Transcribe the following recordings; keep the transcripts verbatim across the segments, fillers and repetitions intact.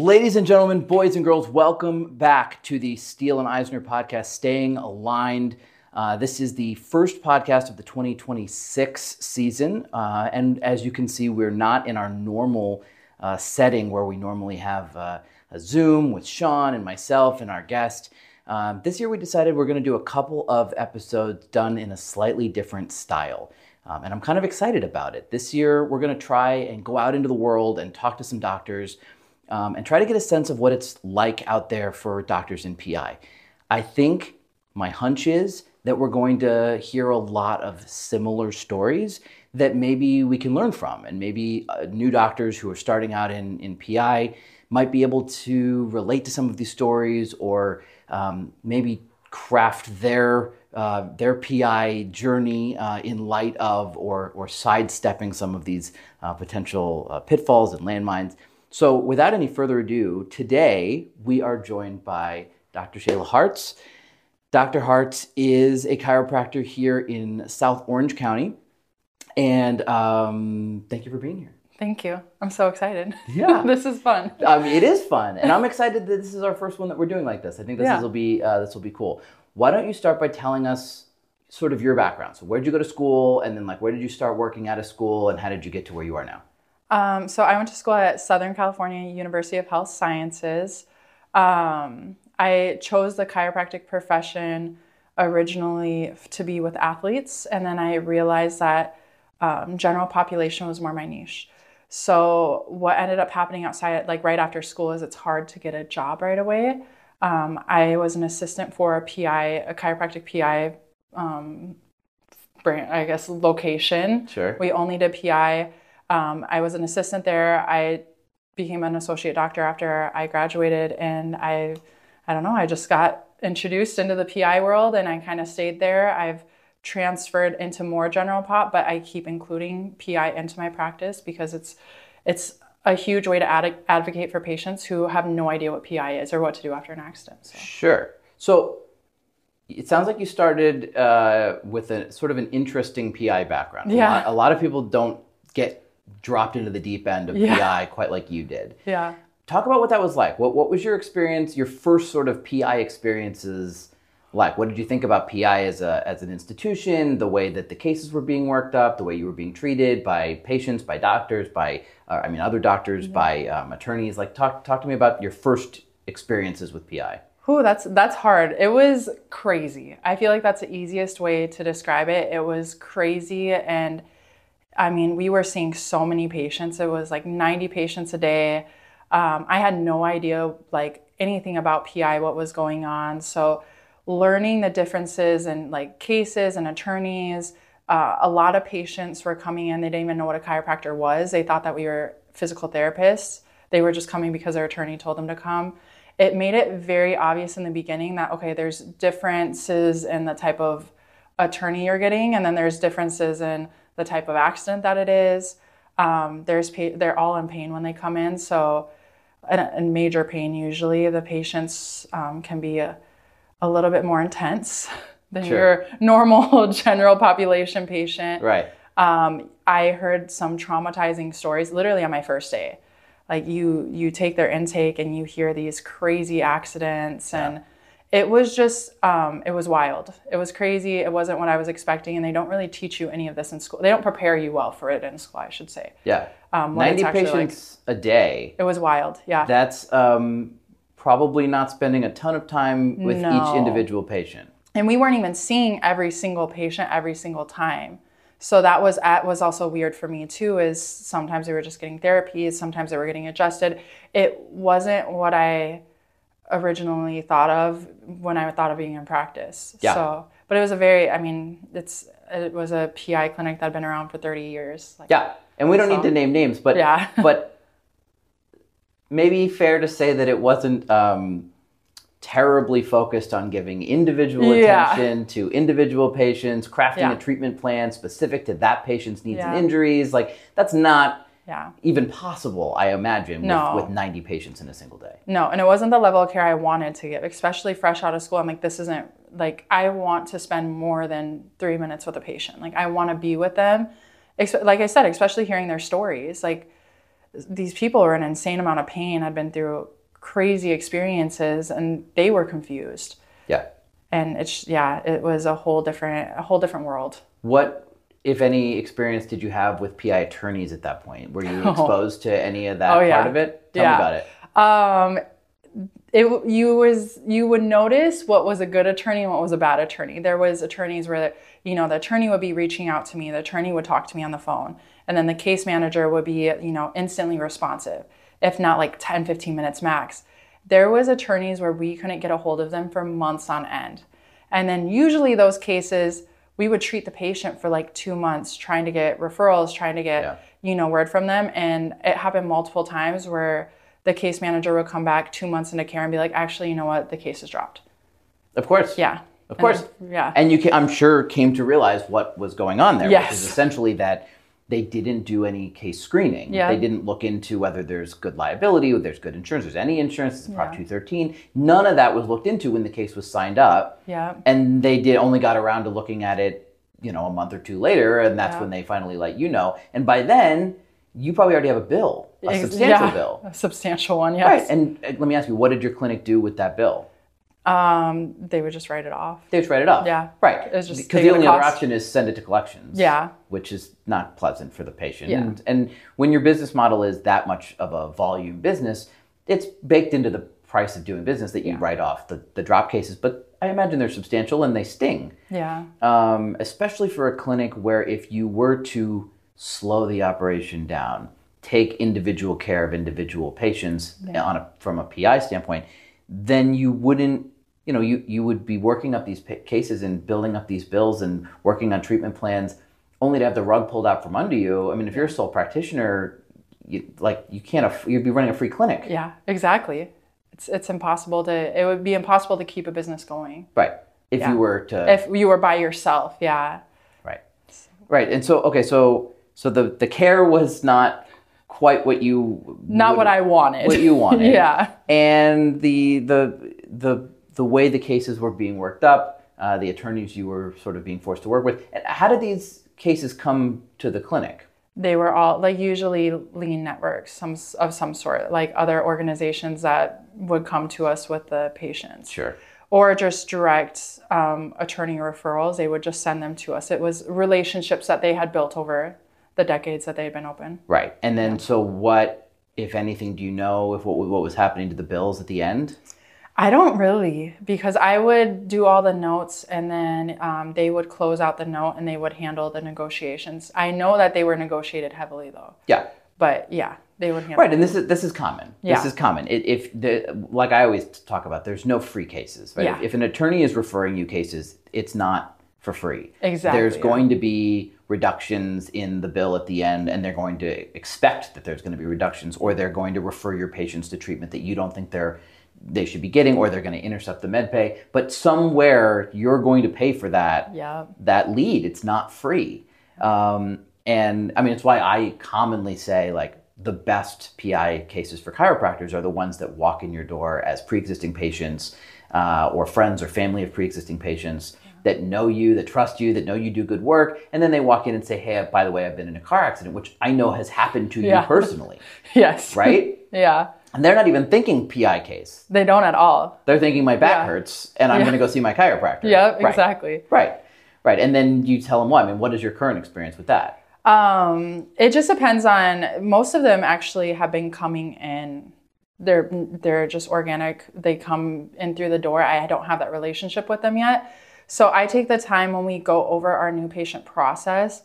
Ladies and gentlemen, boys and girls, welcome back to the Steele and Eisner podcast, Staying Aligned. Uh, this is the first podcast of the twenty twenty-six season. Uh, and as you can see, we're not in our normal uh, setting where we normally have uh, a Zoom with Sean and myself and our guest. Um, this year we decided we're going to do a couple of episodes done in a slightly different style. Um, and I'm kind of excited about it. This year we're going to try and go out into the world and talk to some doctors um, and try to get a sense of what it's like out there for doctors in P I. I think my hunch is that we're going to hear a lot of similar stories that maybe we can learn from, and maybe uh, new doctors who are starting out in, in P I might be able to relate to some of these stories, or um, maybe craft their uh, their P I journey uh, in light of or or sidestepping some of these uh, potential uh, pitfalls and landmines. So without any further ado, today we are joined by Doctor Shayla Hartz. Doctor Hartz is a chiropractor here in South Orange County, and um, thank you for being here. Thank you. I'm so excited. Yeah. This is fun. Um, it is fun, and I'm excited that this is our first one that we're doing like this. I think this Yeah. is, will be uh, this will be cool. Why don't you start by telling us sort of your background? So where did you go to school, and then like where did you start working out of school, and how did you get to where you are now? Um, so I went to school at Southern California University of Health Sciences. Um, I chose the chiropractic profession originally to be with athletes, and then I realized that um, general population was more my niche. So what ended up happening outside, like right after school, is it's hard to get a job right away. Um, I was an assistant for a P I, a chiropractic P I, um, brand, I guess, location. Sure. We only did P I. Um, I was an assistant there. I became an associate doctor after I graduated, and I, I don't know, I just got introduced into the P I world, and I kind of stayed there. I've transferred into more general pop, but I keep including P I into my practice because it's, it's a huge way to ad- advocate for patients who have no idea what P I is or what to do after an accident. So. Sure. So it sounds like you started uh, with a sort of an interesting P I background. Yeah. A lot, a lot of people don't get dropped into the deep end of Yeah. P I quite like you did. Yeah. Talk about what that was like. What what was your experience, your first sort of P I experiences like? What did you think about P I as a as an institution, the way that the cases were being worked up, the way you were being treated by patients, by doctors, by, uh, I mean, other doctors, mm-hmm. by um, attorneys? Like, talk talk to me about your first experiences with P I. Ooh, that's that's hard. It was crazy. I feel like that's the easiest way to describe it. It was crazy, and I mean, we were seeing so many patients. It was like ninety patients a day. Um, I had no idea like anything about P I, what was going on. So learning the differences in like cases and attorneys, uh, a lot of patients were coming in. They didn't even know what a chiropractor was. They thought that we were physical therapists. They were just coming because their attorney told them to come. It made it very obvious in the beginning that, okay, there's differences in the type of attorney you're getting, and then there's differences in the type of accident that it is. Um, there's pa- they're all in pain when they come in, so in major pain usually. The patients um, can be a, a little bit more intense than Sure. your normal general population patient. Right. Um, I heard some traumatizing stories literally on my first day. Like you, you take their intake and you hear these crazy accidents, and yeah. It was just, um, it was wild. It was crazy. It wasn't what I was expecting, and they don't really teach you any of this in school. They don't prepare you well for it in school, I should say. Yeah. Um, ninety patients like, a day. It was wild, yeah. That's um, probably not spending a ton of time with No. each individual patient. And we weren't even seeing every single patient every single time. So that was at, was also weird for me too, is sometimes they were just getting therapies, sometimes they were getting adjusted. It wasn't what I originally thought of when I thought of being in practice. Yeah. So, but it was a very, I mean, it's it was a P I clinic that had been around for thirty years. Like, yeah, and we don't so, need to name names, but yeah. but maybe fair to say that it wasn't um, terribly focused on giving individual yeah. attention to individual patients, crafting yeah. a treatment plan specific to that patient's needs yeah. and injuries. Like, that's not yeah. even possible, I imagine, no. with, with ninety patients in a single day. No, and it wasn't the level of care I wanted to give, especially fresh out of school. I'm like, this isn't, like, I want to spend more than three minutes with a patient. Like, I want to be with them. Like I said, especially hearing their stories. Like, these people were in an insane amount of pain, had been through crazy experiences, and they were confused. Yeah. And it's, yeah, it was a whole different, a whole different world. What, if any, experience did you have with P I attorneys at that point? Were you exposed to any of that oh, yeah. part of it? Tell yeah. me about it. Um, it you was you would notice what was a good attorney and what was a bad attorney. There was attorneys where, you know, the attorney would be reaching out to me, the attorney would talk to me on the phone, and then the case manager would be, you know, instantly responsive, if not like ten, fifteen minutes max. There was attorneys where we couldn't get a hold of them for months on end. And then usually those cases, we would treat the patient for like two months trying to get referrals, trying to get, yeah. you know, word from them. And it happened multiple times where the case manager would come back two months into care and be like, actually, you know what, the case is dropped. Of course. Yeah. Of course. And, yeah. And you, can, I'm sure, came to realize what was going on there, yes. which is essentially that they didn't do any case screening. Yeah. They didn't look into whether there's good liability, whether there's good insurance, there's any insurance, it's a Prop yeah. two thirteen. None of that was looked into when the case was signed up. Yeah. And they did only got around to looking at it, you know, a month or two later, and that's yeah. when they finally let you know. And by then, you probably already have a bill, a Ex- substantial yeah, bill. A substantial one, yes. Right. And uh, let me ask you, what did your clinic do with that bill? Um, they would just write it off. They just write it off. Yeah. Right. It was just because the only other option is send it to collections. Yeah. Which is not pleasant for the patient. Yeah. And, and when your business model is that much of a volume business, it's baked into the price of doing business that you yeah. write off the, the drop cases. But I imagine they're substantial and they sting. Yeah. Um, especially for a clinic where if you were to slow the operation down, take individual care of individual patients yeah. on a, from a P I standpoint, then you wouldn't, you know, you, you would be working up these pa- cases and building up these bills and working on treatment plans only to have the rug pulled out from under you. I mean, if you're a sole practitioner, you, like you can't, aff- you'd be running a free clinic. Yeah, exactly. It's it's impossible to, it would be impossible to keep a business going. Right. If yeah. you were to. If you were by yourself, yeah. Right. Right. And so, okay, so so the, the care was not quite what you. Not would, what I wanted. What you wanted. yeah. And the the the the way the cases were being worked up, uh, the attorneys you were sort of being forced to work with. And how did these cases come to the clinic? They were all like usually lean networks some of some sort, like other organizations that would come to us with the patients. Sure. Or just direct um, attorney referrals. They would just send them to us. It was relationships that they had built over the decades that they had been open. Right. And then, yeah. so what, if anything, do you know if what what was happening to the bills at the end? I don't really, because I would do all the notes and then um, they would close out the note and they would handle the negotiations. I know that they were negotiated heavily though. Yeah. But yeah, they would handle Right, and this is this is common. Yeah. This is common. It, if the like I always talk about, there's no free cases. Right? Yeah. If, if an attorney is referring you cases, it's not for free. Exactly. There's yeah. going to be reductions in the bill at the end, and they're going to expect that there's going to be reductions, or they're going to refer your patients to treatment that you don't think they're they should be getting, or they're going to intercept the med pay. But somewhere you're going to pay for that yeah. that lead. It's not free. Um, and I mean, it's why I commonly say like the best P I cases for chiropractors are the ones that walk in your door as pre-existing patients uh, or friends or family of pre-existing patients yeah. that know you, that trust you, that know you do good work. And then they walk in and say, hey, by the way, I've been in a car accident, which I know has happened to yeah. you personally. yes. Right? yeah. And they're not even thinking P I case. They don't at all. They're thinking my back yeah. hurts and I'm yeah. going to go see my chiropractor. Yeah, right. exactly. Right. Right. And then you tell them what? I mean, what is your current experience with that? Um, it just depends on, most of them actually have been coming in. They're, they're just organic. They come in through the door. I don't have that relationship with them yet. So I take the time when we go over our new patient process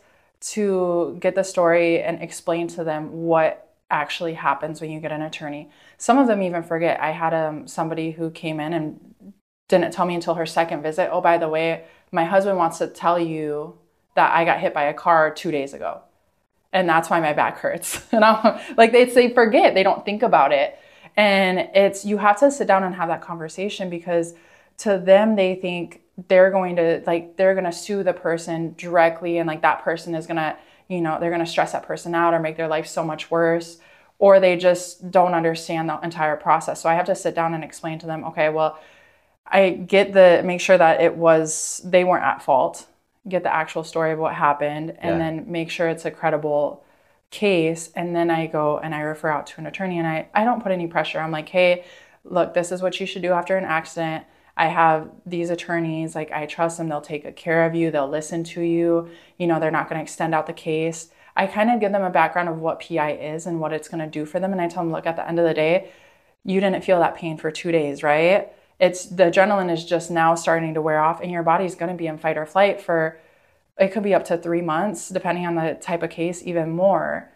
to get the story and explain to them what actually happens when you get an attorney. Some of them even forget. I had um, somebody who came in and didn't tell me until her second visit, oh, by the way, my husband wants to tell you that I got hit by a car two days ago. And that's why my back hurts. And I'm like, they, they forget, they don't think about it. And it's, you have to sit down and have that conversation, because to them, they think they're going to, like, they're going to sue the person directly. And like that person is going to, you know, they're going to stress that person out or make their life so much worse, or they just don't understand the entire process. So I have to sit down and explain to them, okay, well, I get the, make sure that it was, they weren't at fault, get the actual story of what happened, and yeah. then make sure it's a credible case. And then I go and I refer out to an attorney, and I, I don't put any pressure. I'm like, hey, look, this is what you should do after an accident. I have these attorneys, like I trust them. They'll take good care of you. They'll listen to you. You know, they're not going to extend out the case. I kind of give them a background of what P I is and what it's going to do for them. And I tell them, look, at the end of the day, you didn't feel that pain for two days, right? It's the adrenaline is just now starting to wear off and your body's going to be in fight or flight for, it could be up to three months, depending on the type of case, even more.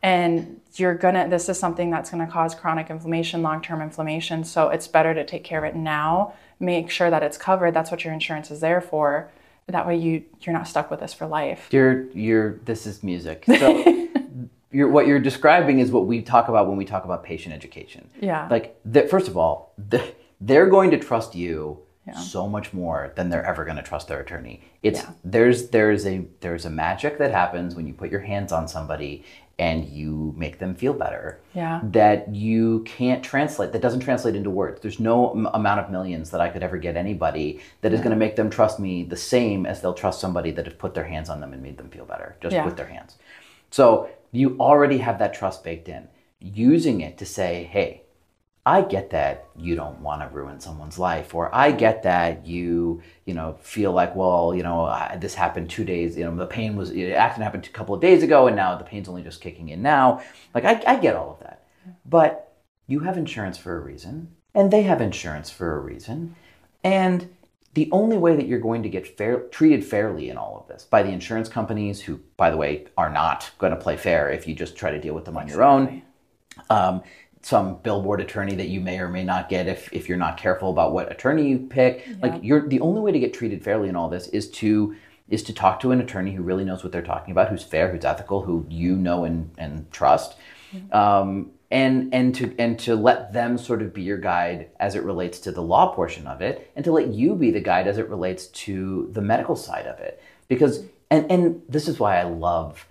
And you're gonna, this is something that's gonna cause chronic inflammation, long-term inflammation. So it's better to take care of it now, make sure that it's covered. That's what your insurance is there for. That way you, you're not stuck with this for life. You're, you're, this is music. So you're, what you're describing is what we talk about when we talk about patient education. Yeah. Like, the, first of all, the, they're going to trust you yeah. so much more than they're ever going to trust their attorney. It's, yeah. there's, there's a, there's a magic that happens when you put your hands on somebody and you make them feel better, yeah. that you can't translate, that doesn't translate into words. There's no m- amount of millions that I could ever get anybody that is yeah. going to make them trust me the same as they'll trust somebody that has put their hands on them and made them feel better, just yeah. with their hands. So you already have that trust baked in. Using it to say, hey, I get that you don't want to ruin someone's life, or I get that you, you know, feel like, well, you know, I, this happened two days, you know, the pain was, the accident happened a couple of days ago and now the pain's only just kicking in now. Like, I, I get all of that. But you have insurance for a reason, and they have insurance for a reason. And the only way that you're going to get fair, treated fairly in all of this by the insurance companies, who, by the way, are not going to play fair if you just try to deal with them on your own. Um, some billboard attorney that you may or may not get if, if you're not careful about what attorney you pick. Yeah. Like, you're the only way to get treated fairly in all this is to is to talk to an attorney who really knows what they're talking about, who's fair, who's ethical, who you know and, and trust. Mm-hmm. Um, and and to and to let them sort of be your guide as it relates to the law portion of it, and to let you be the guide as it relates to the medical side of it. Because and, and this is why I love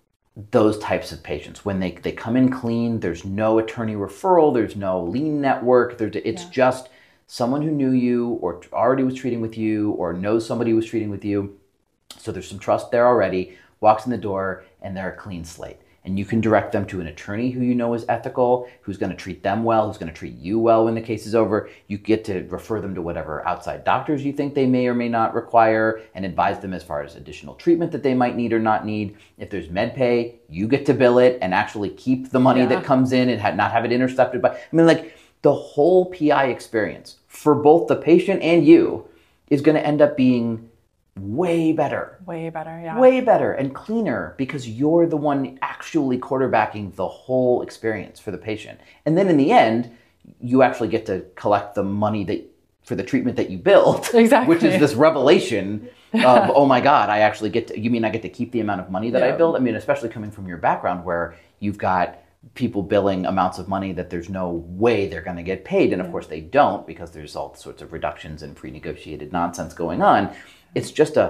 those types of patients. When they, they come in clean, there's no attorney referral, there's no lien network, there's, it's yeah. just someone who knew you or already was treating with you or knows somebody who was treating with you. So there's some trust there already, walks in the door, and they're a clean slate. And you can direct them to an attorney who you know is ethical, who's going to treat them well, who's going to treat you well when the case is over. You get to refer them to whatever outside doctors you think they may or may not require and advise them as far as additional treatment that they might need or not need. If there's med pay, you get to bill it and actually keep the money yeah. that comes in and not have it intercepted by... I mean, like, the whole P I experience for both the patient and you is going to end up being way better. Way better, yeah. Way better and cleaner, because you're the one actually quarterbacking the whole experience for the patient. And then in the end, you actually get to collect the money that for the treatment that you built. Exactly. Which is this revelation of, oh my God, I actually get to, you mean I get to keep the amount of money that yeah. I built? I mean, especially coming from your background where you've got people billing amounts of money that there's no way they're going to get paid. And of yeah. course they don't, because there's all sorts of reductions and pre-negotiated nonsense going on. It's just a...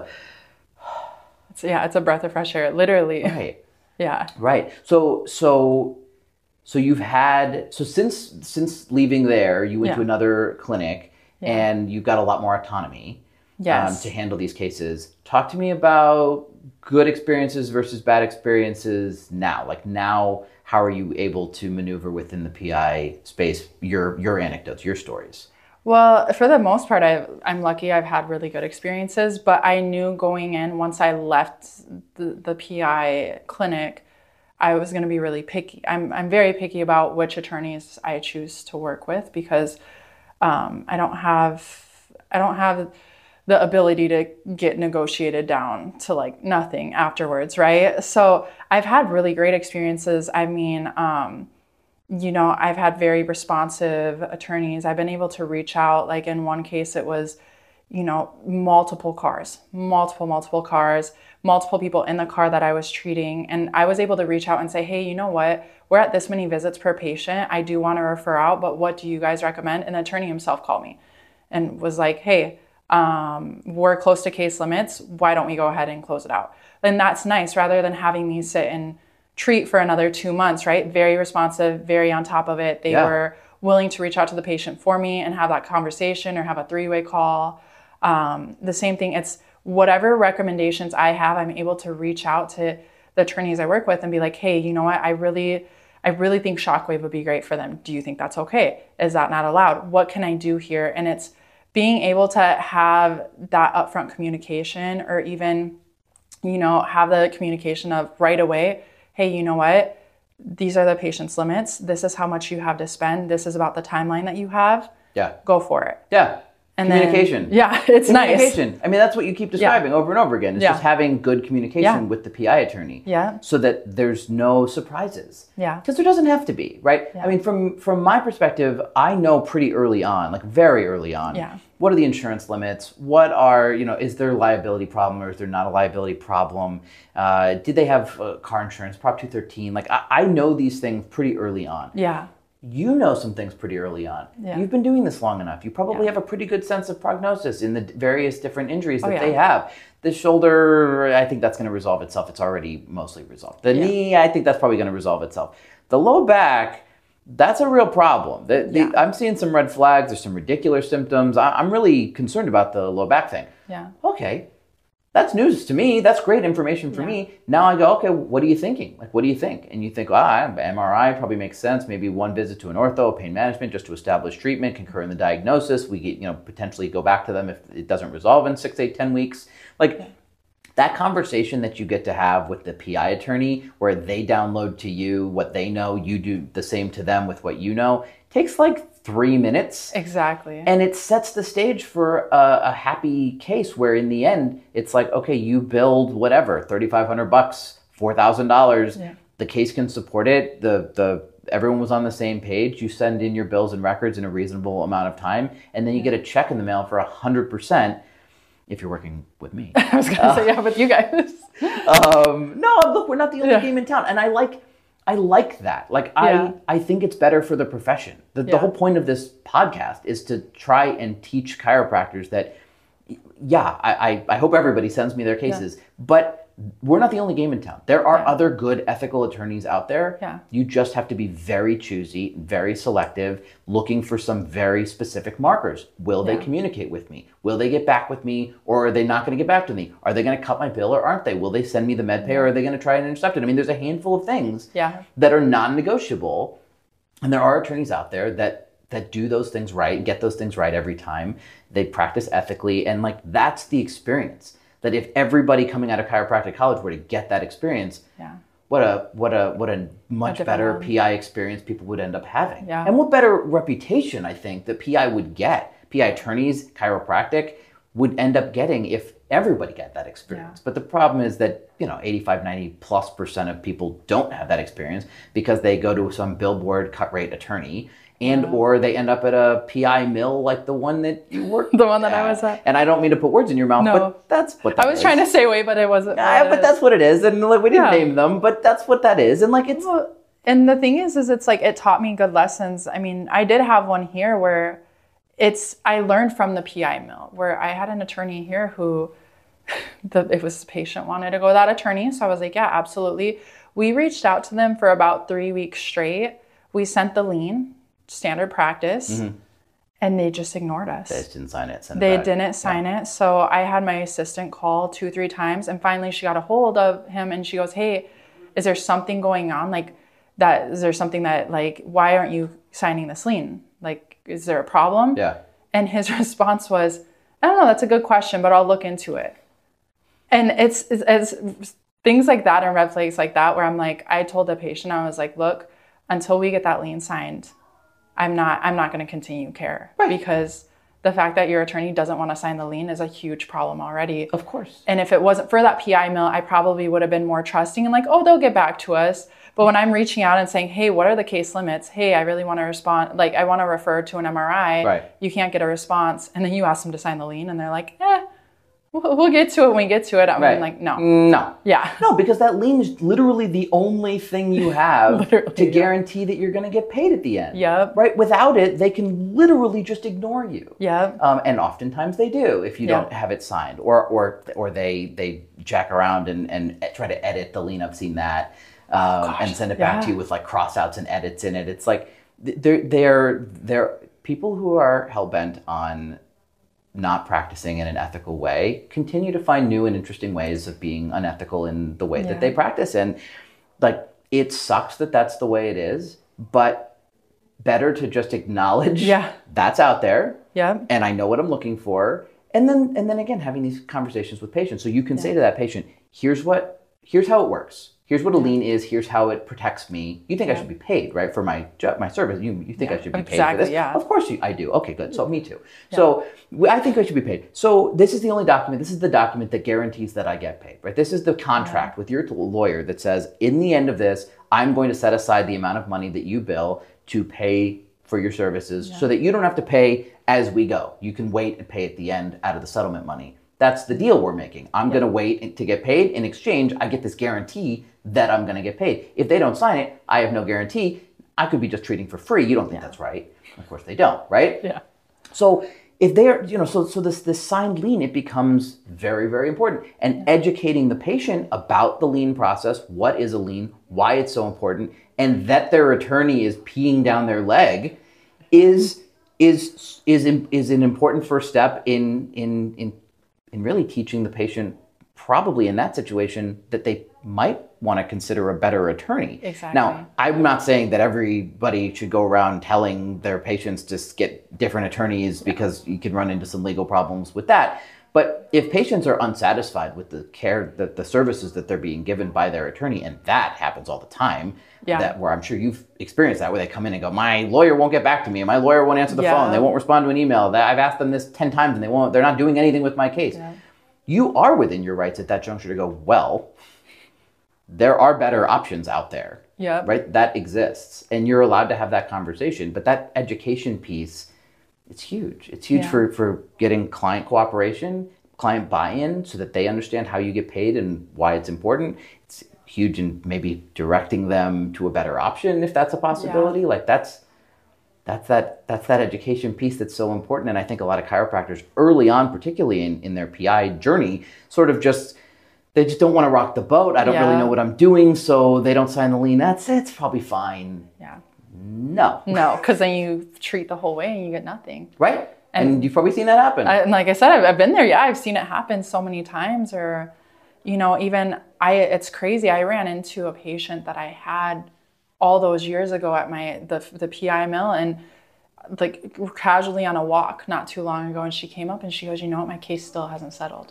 It's, yeah, it's a breath of fresh air, literally. Right. Yeah. Right. So, so, so you've had, so since, since leaving there, you went yeah. to another clinic yeah. and you've got a lot more autonomy yes. um, to handle these cases. Talk to me about good experiences versus bad experiences now. Like now, how are you able to maneuver within the P I space, your, your anecdotes, your stories? Well, for the most part, I've, I'm lucky I've had really good experiences, but I knew going in, once I left the, the P I clinic, I was going to be really picky. I'm, I'm very picky about which attorneys I choose to work with, because um, I don't have, I don't have the ability to get negotiated down to like nothing afterwards, right? So I've had really great experiences. I mean, um, you know, I've had very responsive attorneys. I've been able to reach out. Like in one case, it was, you know, multiple cars, multiple, multiple cars, multiple people in the car that I was treating. And I was able to reach out and say, hey, you know what? We're at this many visits per patient. I do want to refer out, but what do you guys recommend? And the attorney himself called me and was like, hey, um, we're close to case limits. Why don't we go ahead and close it out? And that's nice, rather than having me sit and treat for another two months, right? Very responsive, very on top of it. They yeah. were willing to reach out to the patient for me and have that conversation or have a three-way call. Um, the same thing, it's whatever recommendations I have, I'm able to reach out to the attorneys I work with and be like, hey, you know what? I really, I really think Shockwave would be great for them. Do you think that's okay? Is that not allowed? What can I do here? And it's being able to have that upfront communication, or even, you know, have the communication of right away, hey, you know what? These are the patient's limits. This is how much you have to spend. This is about the timeline that you have. Yeah. Go for it. Yeah. And communication. Then, yeah, it's communication. nice. I mean, that's what you keep describing yeah. over and over again. It's yeah. just having good communication yeah. with the P I attorney. Yeah. So that there's no surprises. Yeah. Because there doesn't have to be, right? Yeah. I mean, from from my perspective, I know pretty early on, like very early on, yeah. what are the insurance limits? What are, you know, is there a liability problem or is there not a liability problem? Uh, did they have uh, car insurance, Prop two thirteen? Like, I, I know these things pretty early on. Yeah. You know some things pretty early on. Yeah. You've been doing this long enough. You probably yeah. have a pretty good sense of prognosis in the various different injuries that oh, yeah. they have. The shoulder, I think that's going to resolve itself. It's already mostly resolved. The yeah. knee, I think that's probably going to resolve itself. The low back, that's a real problem. The, the, yeah. I'm seeing some red flags. There's some ridiculous symptoms. I, I'm really concerned about the low back thing. Yeah. Okay. That's news to me. That's great information for yeah. me. Now I go, okay, what are you thinking? Like, what do you think? And you think, ah, M R I probably makes sense. Maybe one visit to an ortho, pain management, just to establish treatment, concur in the diagnosis. We get, you know, potentially go back to them if it doesn't resolve in six, eight, ten weeks. Like, yeah. that conversation that you get to have with the P I attorney, where they download to you what they know, you do the same to them with what you know, takes like three minutes. Exactly. And it sets the stage for a, a happy case where in the end, it's like, okay, you billed whatever, thirty-five hundred bucks, four thousand dollars. Yeah. The case can support it. The, the, everyone was on the same page. You send in your bills and records in a reasonable amount of time. And then you yeah. get a check in the mail for one hundred percent if you're working with me. I was going to uh, say, yeah, with you guys. um, no, look, we're not the only yeah. game in town. And I like... I like that. Like, yeah. I, I think it's better for the profession. The, yeah. the whole point of this podcast is to try and teach chiropractors that, yeah, I, I, I hope everybody sends me their cases, yeah. but we're not the only game in town. There are yeah. other good ethical attorneys out there. Yeah. You just have to be very choosy, very selective, looking for some very specific markers. Will yeah. they communicate with me? Will they get back with me, or are they not going to get back to me? Are they going to cut my bill, or aren't they? Will they send me the med pay, or are they going to try and intercept it? I mean, there's a handful of things yeah. that are non-negotiable, and there are attorneys out there that that do those things right, get those things right every time. They practice ethically, and like that's the experience. That if everybody coming out of chiropractic college were to get that experience, yeah. what a what a what a much a better one. P I experience people would end up having. Yeah. And what better reputation I think that P I would get, P I attorneys, chiropractic would end up getting if everybody got that experience. Yeah. But the problem is that, you know, eighty-five, ninety plus percent of people don't have that experience because they go to some billboard cut rate attorney and yeah. or they end up at a P I mill like the one that you worked the one that at. I was at. And I don't mean to put words in your mouth, No. but that's what that I was is. trying to say away, but it wasn't. Yeah, but that's what it is. And like, we didn't Yeah. name them, but that's what that is. And like, it's... Well, and the thing is, is it's like, it taught me good lessons. I mean, I did have one here where it's, I learned from the P I mill, where I had an attorney here who, the, it was the patient wanted to go to that attorney. So I was like, yeah, absolutely. We reached out to them for about three weeks straight. We sent the lien, standard practice, mm-hmm. and they just ignored us. They just didn't sign it. Send it they back. didn't sign yeah. it. So I had my assistant call two, three times, and finally she got a hold of him and she goes, hey, is there something going on? Like that, is there something that like, why aren't you signing this lien? Like, is there a problem? Yeah. And his response was, I don't know, that's a good question, but I'll look into it. And it's, it's, it's things like that and red flags like that, where I'm like, I told the patient, I was like, look, until we get that lien signed, I'm not, I'm not going to continue care right. because the fact that your attorney doesn't want to sign the lien is a huge problem already. Of course. And if it wasn't for that P I mill, I probably would have been more trusting and like, oh, they'll get back to us. But when I'm reaching out and saying, hey, what are the case limits? Hey, I really want to respond. Like, I want to refer to an M R I. Right. You can't get a response. And then you ask them to sign the lien and they're like, eh, we'll, we'll get to it when we get to it. I'm right. like, no. No. Yeah. No, because that lien is literally the only thing you have to yeah. guarantee that you're going to get paid at the end. Yep. Right? Without it, they can literally just ignore you. Yep. Um, and oftentimes they do if you Yep. don't have it signed, or or or they they jack around and, and try to edit the lien. I've seen that. Um, Gosh, and send it back yeah. to you with like crossouts and edits in it. It's like they're they're they're people who are hell-bent on not practicing in an ethical way continue to find new and interesting ways of being unethical in the way Yeah. that they practice. And like it sucks that that's the way it is, but better to just acknowledge yeah. that's out there. Yeah. And I know what I'm looking for. And then, and then again, having these conversations with patients. So you can yeah. say to that patient, here's what, here's how it works. Here's what a lien is. Here's how it protects me. You think yeah. I should be paid, right, for my job, my service? You, you think yeah, I should be exactly, paid for this? Yeah. Of course you, I do. Okay, good. So me too. Yeah. So I think I should be paid. So this is the only document. This is the document that guarantees that I get paid, right? This is the contract yeah. with your lawyer that says, in the end of this, I'm going to set aside the amount of money that you bill to pay for your services, yeah. so that you don't have to pay as we go. You can wait and pay at the end out of the settlement money. That's the deal we're making. I'm yeah. going to wait to get paid. In exchange, I get this guarantee that I'm going to get paid. If they don't sign it, I have no guarantee. I could be just treating for free. You don't think yeah. that's right. Of course they don't, right? Yeah. So if they're, you know, so so this this signed lien, it becomes very, very important. And yeah. educating the patient about the lien process, what is a lien, why it's so important, and that their attorney is peeing down their leg is is is is an important first step in in in in really teaching the patient, probably in that situation, that they might want to consider a better attorney. Exactly. Now, I'm not saying that everybody should go around telling their patients to get different attorneys, because you can run into some legal problems with that. But if patients are unsatisfied with the care, that the services that they're being given by their attorney, and that happens all the time, yeah. that where I'm sure you've experienced that, where they come in and go, my lawyer won't get back to me, and my lawyer won't answer the yeah. phone, they won't respond to an email, that I've asked them this ten times and they won't, they're not doing anything with my case. Yeah. You are within your rights at that juncture to go, well, there are better options out there, yeah. right? That exists, and you're allowed to have that conversation. But that education piece, it's huge. It's huge yeah. for, for getting client cooperation, client buy-in, so that they understand how you get paid and why it's important. It's huge in maybe directing them to a better option, if that's a possibility. Yeah. Like that's that's that that's that education piece that's so important. And I think a lot of chiropractors early on, particularly in, in their P I journey, sort of just they just don't want to rock the boat. I don't yeah. really know what I'm doing, so they don't sign the lien. That's it's probably fine. Yeah. No. No, because then you treat the whole way and you get nothing. Right. And, and you've probably seen that happen. I, and like I said, I've, I've been there. Yeah, I've seen it happen so many times. Or, you know, even I, it's crazy. I ran into a patient that I had all those years ago at my, the, the P I mill, and like casually on a walk not too long ago. And she came up and she goes, you know what, my case still hasn't settled.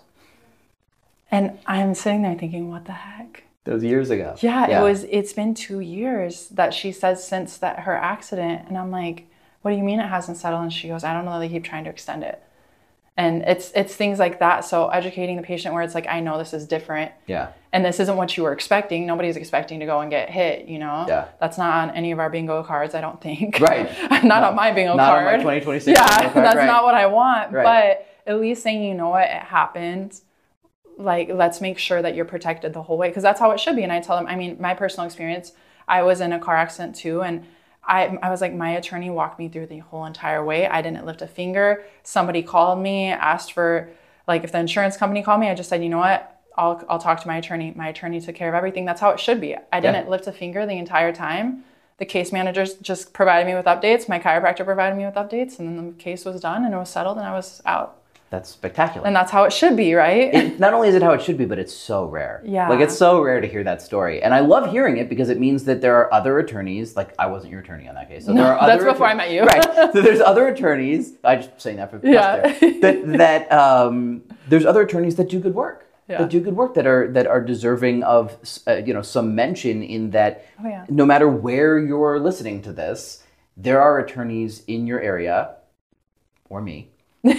And I'm sitting there thinking, what the heck? That was years ago. Yeah, yeah, it was, it's been two years that she says since that her accident. And I'm like, what do you mean it hasn't settled? And she goes, I don't know, they keep trying to extend it. And it's it's things like that. So educating the patient where it's like, I know this is different. Yeah. And this isn't what you were expecting. Nobody's expecting to go and get hit, you know? Yeah. That's not on any of our bingo cards, I don't think. Right. not no, on my bingo not card. Not on my twenty twenty-six yeah, bingo card. That's right. not what I want. Right. But at least saying, you know what, it happened. Like, let's make sure that you're protected the whole way, because that's how it should be. And I tell them, I mean, my personal experience, I was in a car accident too, and I, I was like, my attorney walked me through the whole entire way. I didn't lift a finger. Somebody called me, asked for, like, if the insurance company called me, I just said, you know what, I'll I'll talk to my attorney. My attorney took care of everything. That's how it should be. I didn't yeah. lift a finger the entire time. The case managers just provided me with updates. My chiropractor provided me with updates, and then the case was done and it was settled and I was out. That's spectacular. And that's how it should be, right? It, not only is it how it should be, but it's so rare. Yeah. Like, it's so rare to hear that story. And I love hearing it because it means that there are other attorneys, like I wasn't your attorney on that case. So no, there are other that's before attorneys, I met you. Right. So there's other attorneys, I'm just saying that for the yeah. there, that, that um, there's other attorneys that do good work. Yeah. That do good work, that are that are deserving of uh, you know, some mention, in that oh, yeah. no matter where you're listening to this, there are attorneys in your area, or me,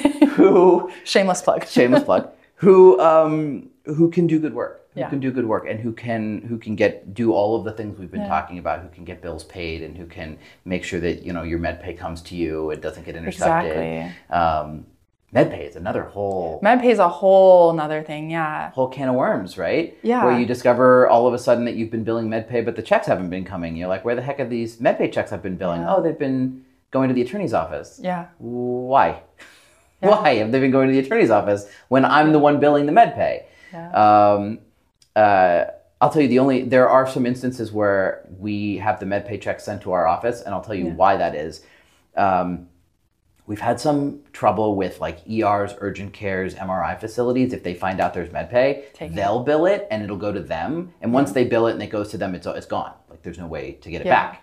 who shameless plug shameless plug who um who can do good work who yeah. can do good work and who can who can get do all of the things we've been yeah. talking about, who can get bills paid, and who can make sure that, you know, your med pay comes to you, it doesn't get intercepted. Exactly. um med pay is another whole med pay is a whole another thing. Yeah, whole can of worms, right? Yeah, where you discover all of a sudden that you've been billing med pay, but the checks haven't been coming. You're like, where the heck have these med pay checks I've been billing? Yeah. Oh, they've been going to the attorney's office. Yeah. Why? Yeah. Why have they been going to the attorney's office when I'm the one billing the med pay? Yeah. Um, uh, I'll tell you, the only there are some instances where we have the med pay check sent to our office, and I'll tell you yeah. why that is. Um, we've had some trouble with, like, E Rs, urgent cares, M R I facilities. If they find out there's med pay, Take they'll it. bill it and it'll go to them. And once they bill it and it goes to them, it's it's gone. there's no way to get it Yeah. back.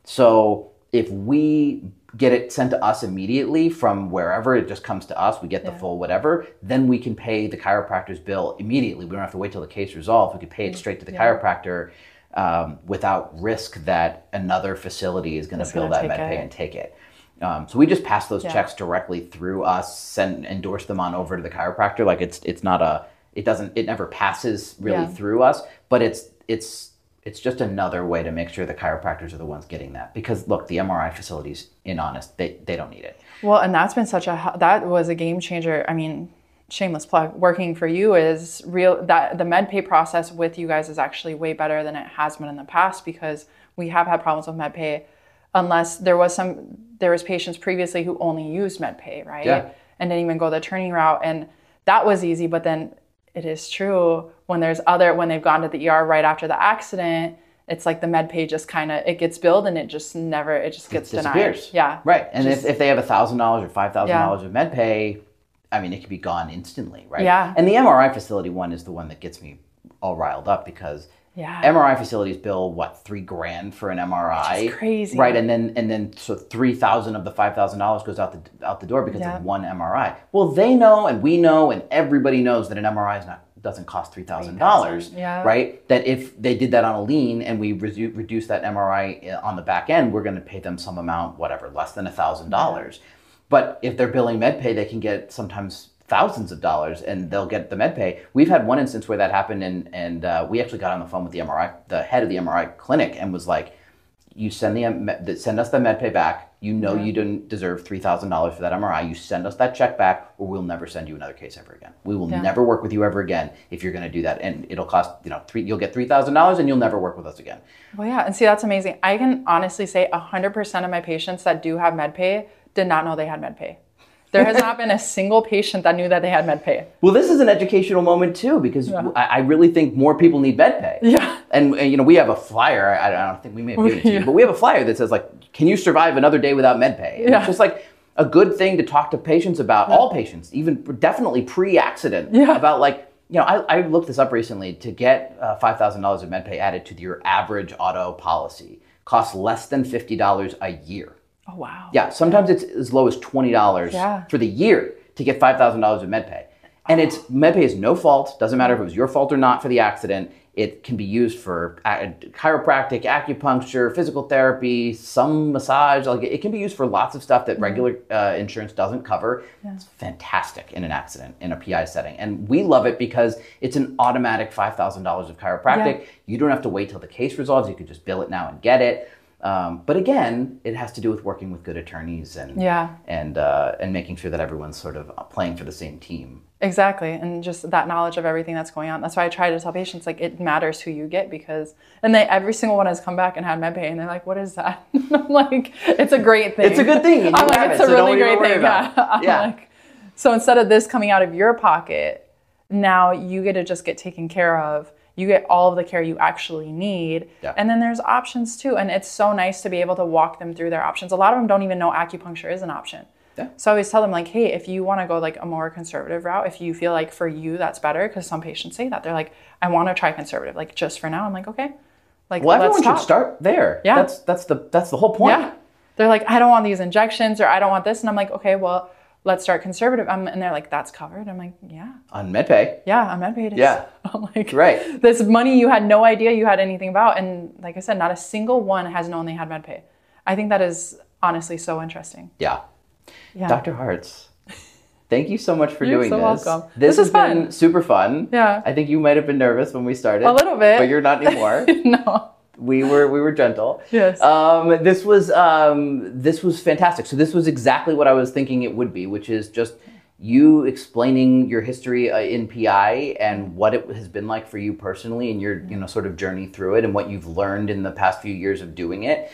So if we get it sent to us immediately from wherever, it just comes to us, we get the Yeah. full whatever, then we can pay the chiropractor's bill immediately. We don't have to wait till the case resolves. We can pay it straight to the Yeah. chiropractor um, without risk that another facility is going It's to bill gonna that take MedPay it. and take it. Um, so we just pass those Yeah. checks directly through us, send endorse them on over to the chiropractor. Like it's it's not a it doesn't it never passes really Yeah. through us, but it's it's it's just another way to make sure the chiropractors are the ones getting that. Because look, the M R I facilities, in honest, they they don't need it. Well, and that's been such a that was a game changer. I mean, shameless plug. Working for you is real. That the MedPay process with you guys is actually way better than it has been in the past, because we have had problems with MedPay, unless there was some there was patients previously who only used MedPay, right? Yeah. And didn't even go the turning route, and that was easy. But then it is true when there's other when they've gone to the E R right after the accident. It's like the MedPay just kind of it gets billed and it just never it just gets It denied. disappears. Yeah. Right. And Just- if, if they have a thousand dollars or five thousand Yeah. dollars of MedPay, I mean, it could be gone instantly, right? Yeah. And the M R I facility one is the one that gets me all riled up, because Yeah. M R I facilities bill what three grand for an M R I, Which is crazy. right? And then and then so three thousand of the five thousand dollars goes out the out the door because Yeah. of one M R I. Well, they know and we know and everybody knows that an M R I is not doesn't cost three thousand dollars, Yeah. right? That if they did that on a lien and we resu- reduce that M R I on the back end, we're going to pay them some amount, whatever, less than a thousand dollars. But if they're billing MedPay, they can get sometimes thousands of dollars and they'll get the MedPay. We've had one instance where that happened, and and uh, we actually got on the phone with the M R I, the head of the M R I clinic, and was like, "You send the M- send us the MedPay back. You know Yeah. you didn't deserve three thousand dollars for that M R I. You send us that check back, or we'll never send you another case ever again. We will Yeah. never work with you ever again if you're going to do that, and it'll cost you know three. You'll get three thousand dollars, and you'll never work with us again." Well, yeah, and see, that's amazing. I can honestly say one hundred percent of my patients that do have MedPay did not know they had MedPay. There has not been a single patient that knew that they had MedPay. Well, this is an educational moment too, because Yeah. I, I really think more people need MedPay. Yeah. And, and you know, we have a flyer. I, I don't think we may have given it to Yeah. you, but we have a flyer that says like, "Can you survive another day without MedPay?" And Yeah. It's just like a good thing to talk to patients about. All patients, even definitely pre-accident, Yeah. about like. You know, I, I looked this up recently. To get uh, five thousand dollars of MedPay added to your average auto policy costs less than fifty dollars a year. Oh, wow. Yeah, sometimes it's as low as twenty dollars Yeah. for the year to get five thousand dollars of MedPay. And it's MedPay is no fault. Doesn't matter if it was your fault or not for the accident. It can be used for uh, chiropractic, acupuncture, physical therapy, some massage. Like it can be used for lots of stuff that regular uh, insurance doesn't cover. It's fantastic in an accident, in a P I setting. And we love it because it's an automatic five thousand dollars of chiropractic. Yeah. You don't have to wait till the case resolves. You can just bill it now and get it. Um, but again, it has to do with working with good attorneys and Yeah. and uh, and making sure that everyone's sort of playing for the same team. Exactly. And just that knowledge of everything that's going on. That's why I try to tell patients, like, it matters who you get, because, and they, every single one has come back and had MedPay, and they're like, "What is that?" I'm like, it's a great thing. It's a good thing. and I'm you like, have it's it, a so don't really even great worry thing. about Yeah. it. I'm Yeah. like, so instead of this coming out of your pocket, now you get to just get taken care of. You get all of the care you actually need. Yeah. And then there's options too. And it's so nice to be able to walk them through their options. A lot of them don't even know acupuncture is an option. Yeah. So I always tell them, like, hey, if you want to go like a more conservative route, if you feel like for you that's better, because some patients say that. They're like, I want to try conservative, like just for now. I'm like, okay. Like, Well, everyone let's should talk. start there. Yeah. That's that's the that's the whole point. Yeah. They're like, I don't want these injections, or I don't want this. And I'm like, okay, well, let's start conservative. Um, and they're like, that's covered. I'm like, yeah. On MedPay. Yeah, I'm MedPay. Yeah. I'm like, Right. this money you had no idea you had anything about. And like I said, not a single one has known they had MedPay. I think that is honestly so interesting. Yeah. Yeah. Doctor Hartz, thank you so much for You're doing so this. welcome. This, This has is fun. been super fun. Yeah. I think you might have been nervous when we started. A little bit. But you're not anymore. No. we were we were gentle. Yes. Um, this was um, this was fantastic. So this was exactly what I was thinking it would be, which is just you explaining your history uh, in P I and what it has been like for you personally, and your you know sort of journey through it, and what you've learned in the past few years of doing it.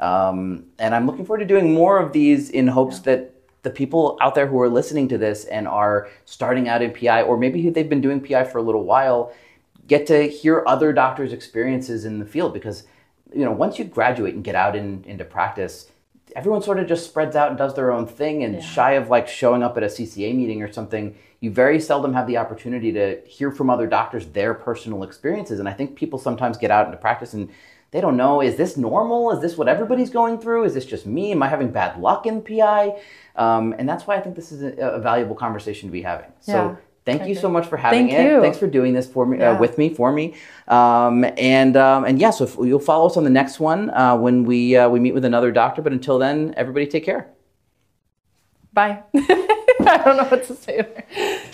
Um, and I'm looking forward to doing more of these in hopes yeah. that the people out there who are listening to this and are starting out in P I, or maybe they've been doing P I for a little while, get to hear other doctors' experiences in the field. Because, you know, once you graduate and get out in, into practice, everyone sort of just spreads out and does their own thing, and yeah. shy of like showing up at a C C A meeting or something, you very seldom have the opportunity to hear from other doctors their personal experiences. And I think people sometimes get out into practice and they don't know, is this normal? Is this what everybody's going through? Is this just me? Am I having bad luck in P I? Um, and that's why I think this is a, a valuable conversation to be having. So yeah. Thank okay. you so much for having Thank it. You. Thanks for doing this for me, yeah. uh, with me, for me. Um, and um, and yeah, so if you'll follow us on the next one uh, when we uh, we meet with another doctor. But until then, everybody take care. Bye. I don't know what to say there.